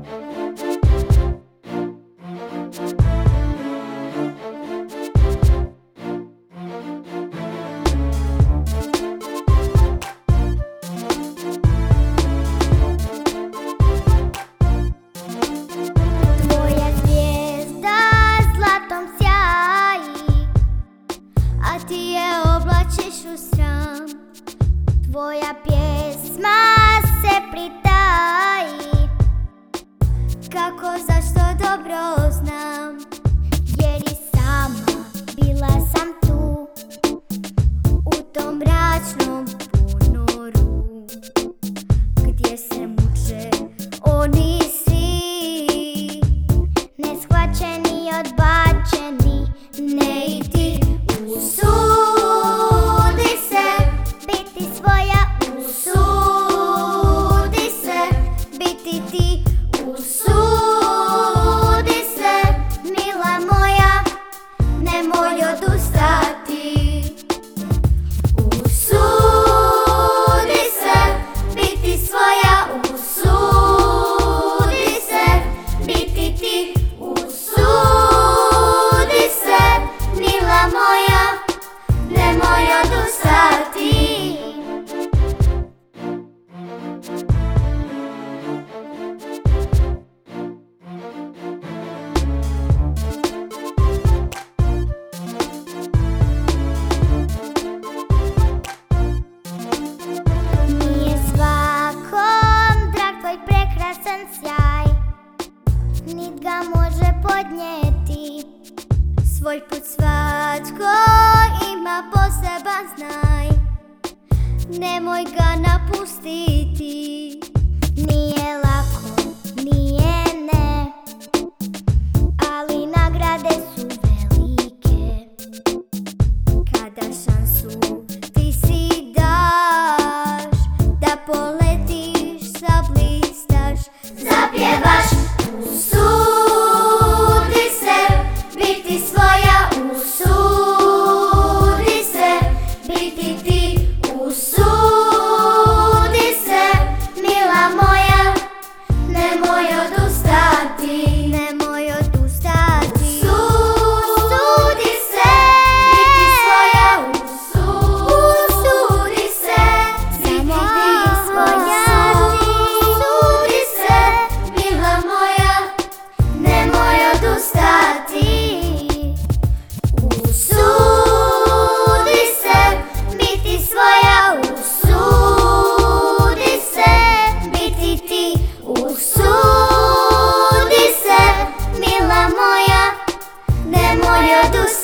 Tvoja pjesma se pritaji, kako zašto dobro znam, jer i sama bila sam tu, u tom mračnom ponoru, gdje se muče oni svi, neshvaćeni, odbačeni, ne i ti. Usudi se biti svoja, usudi se biti ti, usudi se, mila moja, nemoj odustati. Usudi se biti svoja, usudi se biti ti, usudi se, mila moja, nemoj odustati. Nije svakom drag tvoj prekrasan sjaj, nit ga može podnijeti. Svoj put svatko ima poseban znaj, nemoj ga napustiti. Nije lako, nije ne, ali nagrade su velike. Kada šansu ti si daš, da poletiš, zablistaš, zapjevaš. Usudi se biti svoja, usudi se biti ti, usudi se, mila moja, nemoj odustati, nemoj odustati. Usudi se biti svoja, usudi se biti svoja, usudi se, mila moja, nemoj odustati. Usudi se biti svoja, usudi se biti ti, usudi se, mila moja, nemoj odustati.